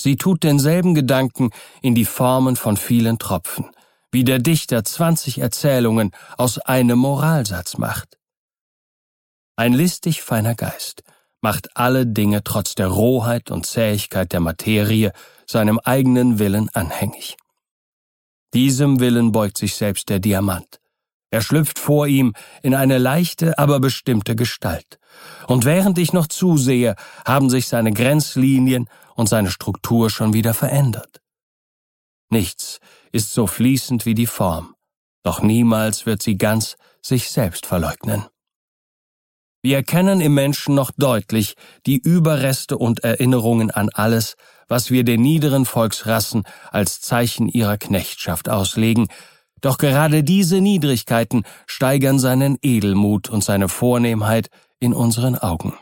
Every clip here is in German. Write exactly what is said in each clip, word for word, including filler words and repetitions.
Sie tut denselben Gedanken in die Formen von vielen Tropfen, wie der Dichter zwanzig Erzählungen aus einem Moralsatz macht. Ein listig feiner Geist macht alle Dinge trotz der Rohheit und Zähigkeit der Materie seinem eigenen Willen anhängig. Diesem Willen beugt sich selbst der Diamant. Er schlüpft vor ihm in eine leichte, aber bestimmte Gestalt. Und während ich noch zusehe, haben sich seine Grenzlinien und seine Struktur schon wieder verändert. Nichts ist so fließend wie die Form, doch niemals wird sie ganz sich selbst verleugnen. Wir erkennen im Menschen noch deutlich die Überreste und Erinnerungen an alles, was wir den niederen Volksrassen als Zeichen ihrer Knechtschaft auslegen, doch gerade diese Niedrigkeiten steigern seinen Edelmut und seine Vornehmheit in unseren Augen.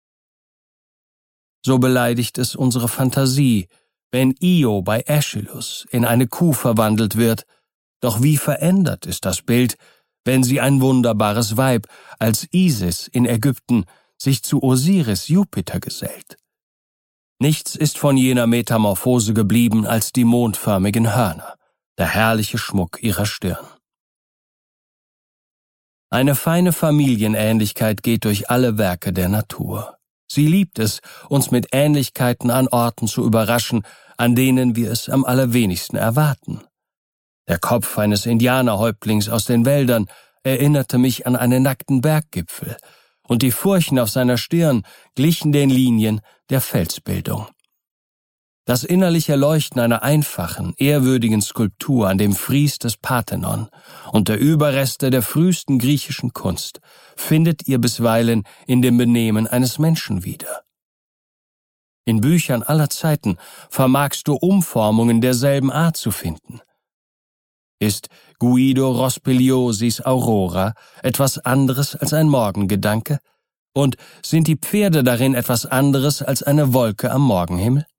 So beleidigt es unsere Fantasie, wenn Io bei Aeschylus in eine Kuh verwandelt wird, doch wie verändert ist das Bild, wenn sie ein wunderbares Weib als Isis in Ägypten sich zu Osiris Jupiter gesellt. Nichts ist von jener Metamorphose geblieben als die mondförmigen Hörner, der herrliche Schmuck ihrer Stirn. Eine feine Familienähnlichkeit geht durch alle Werke der Natur. Sie liebt es, uns mit Ähnlichkeiten an Orten zu überraschen, an denen wir es am allerwenigsten erwarten. Der Kopf eines Indianerhäuptlings aus den Wäldern erinnerte mich an einen nackten Berggipfel, und die Furchen auf seiner Stirn glichen den Linien der Felsbildung. Das innerliche Leuchten einer einfachen, ehrwürdigen Skulptur an dem Fries des Parthenon und der Überreste der frühesten griechischen Kunst findet ihr bisweilen in dem Benehmen eines Menschen wieder. In Büchern aller Zeiten vermagst du Umformungen derselben Art zu finden. Ist Guido Rospigliosis Aurora etwas anderes als ein Morgengedanke? Und sind die Pferde darin etwas anderes als eine Wolke am Morgenhimmel?